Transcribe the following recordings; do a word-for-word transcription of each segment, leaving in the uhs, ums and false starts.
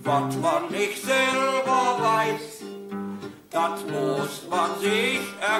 Was man nicht selber weiß, das muss man sich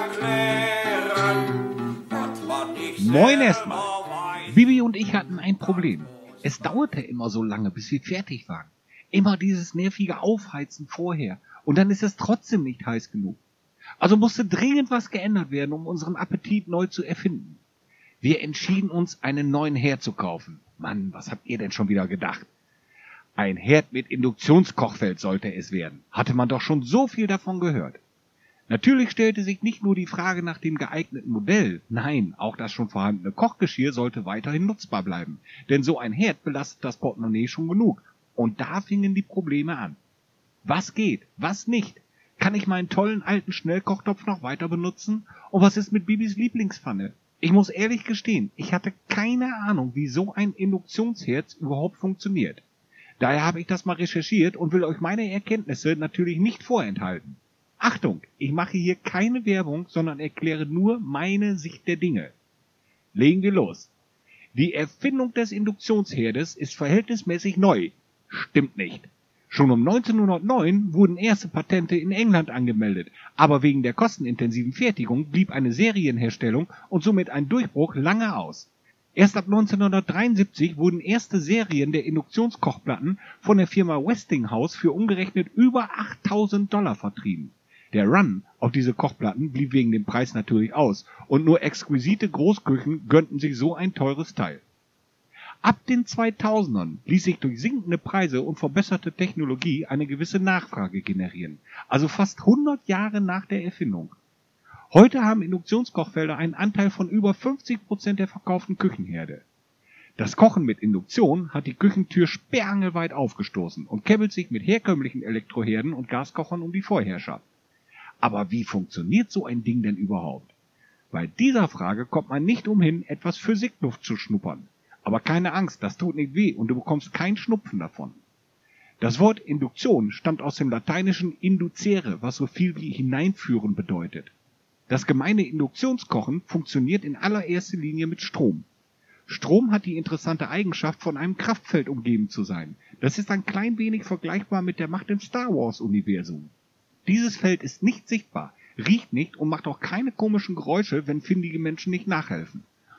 erklären. Was man nicht Moin selber erstmal. weiß. Bibi und ich hatten ein Problem. Es dauerte immer so lange, bis wir fertig waren. Immer dieses nervige Aufheizen vorher. Und dann ist es trotzdem nicht heiß genug. Also musste dringend was geändert werden, um unseren Appetit neu zu erfinden. Wir entschieden uns, einen neuen Herd zu kaufen. Mann, was habt ihr denn schon wieder gedacht? Ein Herd mit Induktionskochfeld sollte es werden. Hatte man doch schon so viel davon gehört. Natürlich stellte sich nicht nur die Frage nach dem geeigneten Modell. Nein, auch das schon vorhandene Kochgeschirr sollte weiterhin nutzbar bleiben. Denn so ein Herd belastet das Portemonnaie schon genug. Und da fingen die Probleme an. Was geht? Was nicht? Kann ich meinen tollen alten Schnellkochtopf noch weiter benutzen? Und was ist mit Bibis Lieblingspfanne? Ich muss ehrlich gestehen, ich hatte keine Ahnung, wie so ein Induktionsherd überhaupt funktioniert. Daher habe ich das mal recherchiert und will euch meine Erkenntnisse natürlich nicht vorenthalten. Achtung, ich mache hier keine Werbung, sondern erkläre nur meine Sicht der Dinge. Legen wir los. Die Erfindung des Induktionsherdes ist verhältnismäßig neu. Stimmt nicht. Schon um neunzehnhundertneun wurden erste Patente in England angemeldet, aber wegen der kostenintensiven Fertigung blieb eine Serienherstellung und somit ein Durchbruch lange aus. Erst ab neunzehnhundertdreiundsiebzig wurden erste Serien der Induktionskochplatten von der Firma Westinghouse für umgerechnet über achttausend Dollar vertrieben. Der Run auf diese Kochplatten blieb wegen dem Preis natürlich aus und nur exquisite Großküchen gönnten sich so ein teures Teil. Ab den zweitausendern ließ sich durch sinkende Preise und verbesserte Technologie eine gewisse Nachfrage generieren, also fast hundert Jahre nach der Erfindung. Heute haben Induktionskochfelder einen Anteil von über fünfzig Prozent der verkauften Küchenherde. Das Kochen mit Induktion hat die Küchentür sperrangelweit aufgestoßen und käbbelt sich mit herkömmlichen Elektroherden und Gaskochern um die Vorherrschaft. Aber wie funktioniert so ein Ding denn überhaupt? Bei dieser Frage kommt man nicht umhin, etwas Physikluft zu schnuppern. Aber keine Angst, das tut nicht weh und du bekommst keinen Schnupfen davon. Das Wort Induktion stammt aus dem lateinischen inducere, was so viel wie hineinführen bedeutet. Das gemeine Induktionskochen funktioniert in allererster Linie mit Strom. Strom hat die interessante Eigenschaft, von einem Kraftfeld umgeben zu sein. Das ist ein klein wenig vergleichbar mit der Macht im Star Wars-Universum. Dieses Feld ist nicht sichtbar, riecht nicht und macht auch keine komischen Geräusche, wenn findige Menschen nicht nachhelfen.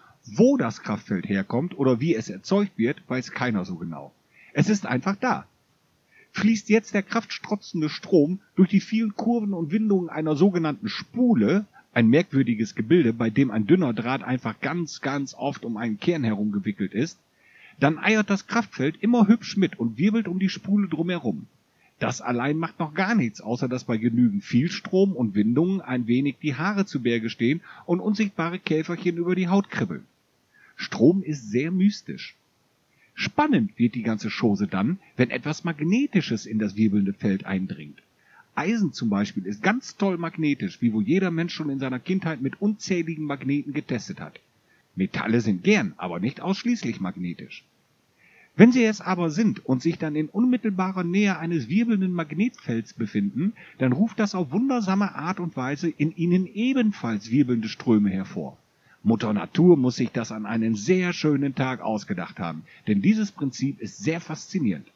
Wo das Kraftfeld herkommt oder wie es erzeugt wird, weiß keiner so genau. Es ist einfach da. Fließt jetzt der kraftstrotzende Strom durch die vielen Kurven und Windungen einer sogenannten Spule, ein merkwürdiges Gebilde, bei dem ein dünner Draht einfach ganz, ganz oft um einen Kern herum gewickelt ist, dann eiert das Kraftfeld immer hübsch mit und wirbelt um die Spule drumherum. Das allein macht noch gar nichts, außer dass bei genügend viel Strom und Windungen ein wenig die Haare zu Berge stehen und unsichtbare Käferchen über die Haut kribbeln. Strom ist sehr mystisch. Spannend wird die ganze Chose dann, wenn etwas Magnetisches in das wirbelnde Feld eindringt. Eisen zum Beispiel ist ganz toll magnetisch, wie wohl jeder Mensch schon in seiner Kindheit mit unzähligen Magneten getestet hat. Metalle sind gern, aber nicht ausschließlich magnetisch. Wenn sie es aber sind und sich dann in unmittelbarer Nähe eines wirbelnden Magnetfelds befinden, dann ruft das auf wundersame Art und Weise in ihnen ebenfalls wirbelnde Ströme hervor. Mutter Natur muss sich das an einem sehr schönen Tag ausgedacht haben, denn dieses Prinzip ist sehr faszinierend.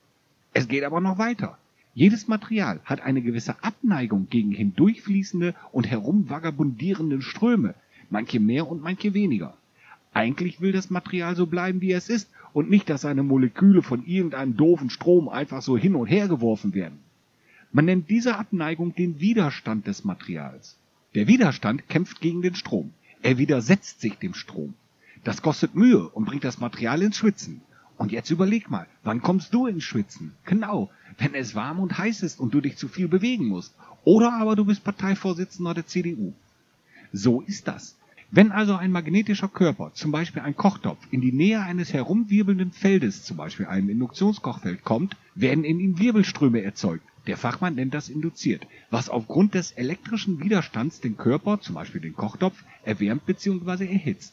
Es geht aber noch weiter. Jedes Material hat eine gewisse Abneigung gegen hindurchfließende und herumvagabundierende Ströme, manche mehr und manche weniger. Eigentlich will das Material so bleiben, wie es ist, und nicht, dass seine Moleküle von irgendeinem doofen Strom einfach so hin und her geworfen werden. Man nennt diese Abneigung den Widerstand des Materials. Der Widerstand kämpft gegen den Strom. Er widersetzt sich dem Strom. Das kostet Mühe und bringt das Material ins Schwitzen. Und jetzt überleg mal, wann kommst du ins Schwitzen? Genau, wenn es warm und heiß ist und du dich zu viel bewegen musst. Oder aber du bist Parteivorsitzender der C D U. So ist das. Wenn also ein magnetischer Körper, zum Beispiel ein Kochtopf, in die Nähe eines herumwirbelnden Feldes, zum Beispiel einem Induktionskochfeld, kommt, werden in ihm Wirbelströme erzeugt. Der Fachmann nennt das induziert, was aufgrund des elektrischen Widerstands den Körper, zum Beispiel den Kochtopf, erwärmt bzw. erhitzt.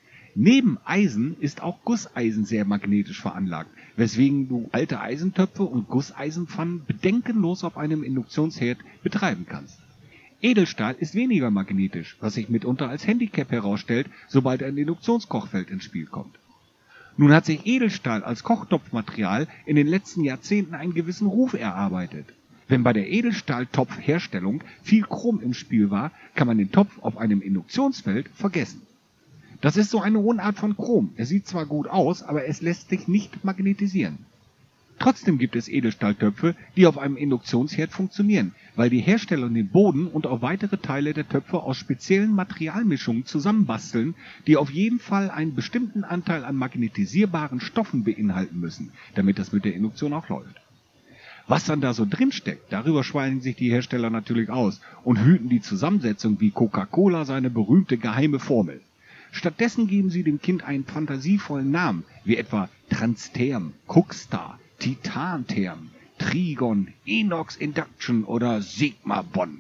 Neben Eisen ist auch Gusseisen sehr magnetisch veranlagt, weswegen du alte Eisentöpfe und Gusseisenpfannen bedenkenlos auf einem Induktionsherd betreiben kannst. Edelstahl ist weniger magnetisch, was sich mitunter als Handicap herausstellt, sobald ein Induktionskochfeld ins Spiel kommt. Nun hat sich Edelstahl als Kochtopfmaterial in den letzten Jahrzehnten einen gewissen Ruf erarbeitet. Wenn bei der Edelstahltopfherstellung viel Chrom im Spiel war, kann man den Topf auf einem Induktionsfeld vergessen. Das ist so eine Unart von Chrom. Es sieht zwar gut aus, aber es lässt sich nicht magnetisieren. Trotzdem gibt es Edelstahltöpfe, die auf einem Induktionsherd funktionieren, weil die Hersteller den Boden und auch weitere Teile der Töpfe aus speziellen Materialmischungen zusammenbasteln, die auf jeden Fall einen bestimmten Anteil an magnetisierbaren Stoffen beinhalten müssen, damit das mit der Induktion auch läuft. Was dann da so drin steckt, darüber schweigen sich die Hersteller natürlich aus und hüten die Zusammensetzung wie Coca-Cola seine berühmte geheime Formel. Stattdessen geben sie dem Kind einen fantasievollen Namen, wie etwa Transtherm, Cookstar, Titantherm, Trigon, Inox Induction oder Sigma Bond.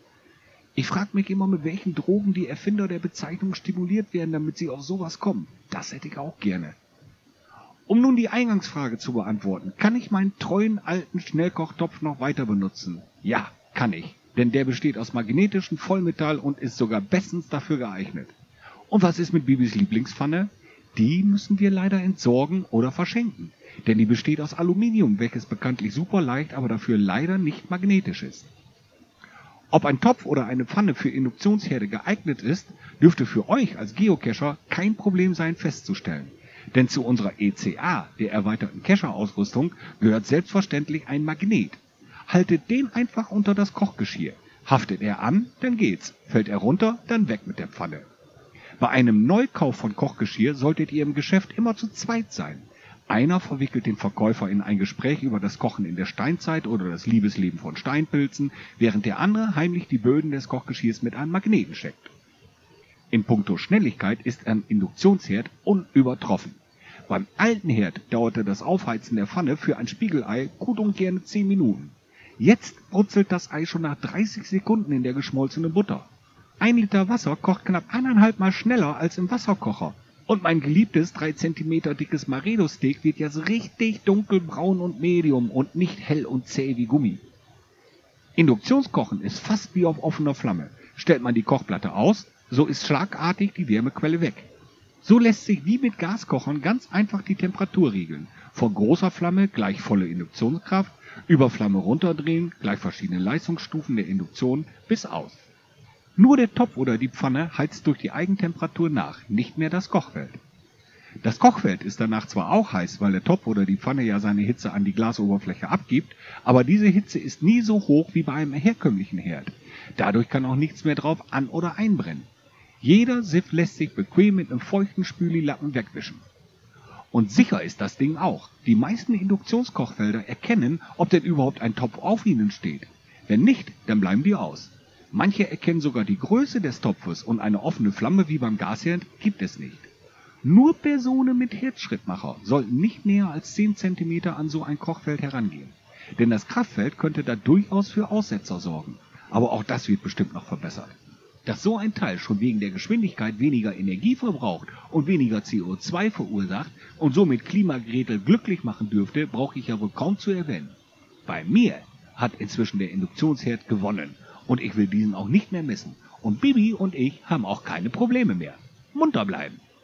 Ich frage mich immer, mit welchen Drogen die Erfinder der Bezeichnung stimuliert werden, damit sie auf sowas kommen. Das hätte ich auch gerne. Um nun die Eingangsfrage zu beantworten, kann ich meinen treuen alten Schnellkochtopf noch weiter benutzen? Ja, kann ich, denn der besteht aus magnetischem Vollmetall und ist sogar bestens dafür geeignet. Und was ist mit Bibis Lieblingspfanne? Die müssen wir leider entsorgen oder verschenken, denn die besteht aus Aluminium, welches bekanntlich super leicht, aber dafür leider nicht magnetisch ist. Ob ein Topf oder eine Pfanne für Induktionsherde geeignet ist, dürfte für euch als Geocacher kein Problem sein festzustellen. Denn zu unserer E C A, der erweiterten Cacher-Ausrüstung, gehört selbstverständlich ein Magnet. Haltet den einfach unter das Kochgeschirr. Haftet er an, dann geht's. Fällt er runter, dann weg mit der Pfanne. Bei einem Neukauf von Kochgeschirr solltet ihr im Geschäft immer zu zweit sein. Einer verwickelt den Verkäufer in ein Gespräch über das Kochen in der Steinzeit oder das Liebesleben von Steinpilzen, während der andere heimlich die Böden des Kochgeschirrs mit einem Magneten checkt. In puncto Schnelligkeit ist ein Induktionsherd unübertroffen. Beim alten Herd dauerte das Aufheizen der Pfanne für ein Spiegelei gut und gerne zehn Minuten. Jetzt brutzelt das Ei schon nach dreißig Sekunden in der geschmolzenen Butter. Ein Liter Wasser kocht knapp eineinhalb Mal schneller als im Wasserkocher. Und mein geliebtes drei Zentimeter dickes Maredo-Steak wird jetzt richtig dunkelbraun und medium und nicht hell und zäh wie Gummi. Induktionskochen ist fast wie auf offener Flamme. Stellt man die Kochplatte aus, so ist schlagartig die Wärmequelle weg. So lässt sich wie mit Gaskochern ganz einfach die Temperatur regeln. Von großer Flamme gleich volle Induktionskraft, über Flamme runterdrehen, gleich verschiedene Leistungsstufen der Induktion, bis aus. Nur der Topf oder die Pfanne heizt durch die Eigentemperatur nach, nicht mehr das Kochfeld. Das Kochfeld ist danach zwar auch heiß, weil der Topf oder die Pfanne ja seine Hitze an die Glasoberfläche abgibt, aber diese Hitze ist nie so hoch wie bei einem herkömmlichen Herd. Dadurch kann auch nichts mehr drauf an- oder einbrennen. Jeder Siff lässt sich bequem mit einem feuchten Spülilappen wegwischen. Und sicher ist das Ding auch. Die meisten Induktionskochfelder erkennen, ob denn überhaupt ein Topf auf ihnen steht. Wenn nicht, dann bleiben die aus. Manche erkennen sogar die Größe des Topfes und eine offene Flamme wie beim Gasherd gibt es nicht. Nur Personen mit Herzschrittmacher sollten nicht näher als zehn Zentimeter an so ein Kochfeld herangehen. Denn das Kraftfeld könnte da durchaus für Aussetzer sorgen. Aber auch das wird bestimmt noch verbessert. Dass so ein Teil schon wegen der Geschwindigkeit weniger Energie verbraucht und weniger C O zwei verursacht und somit Klimagretel glücklich machen dürfte, brauche ich ja wohl kaum zu erwähnen. Bei mir hat inzwischen der Induktionsherd gewonnen und ich will diesen auch nicht mehr missen. Und Bibi und ich haben auch keine Probleme mehr. Munter bleiben!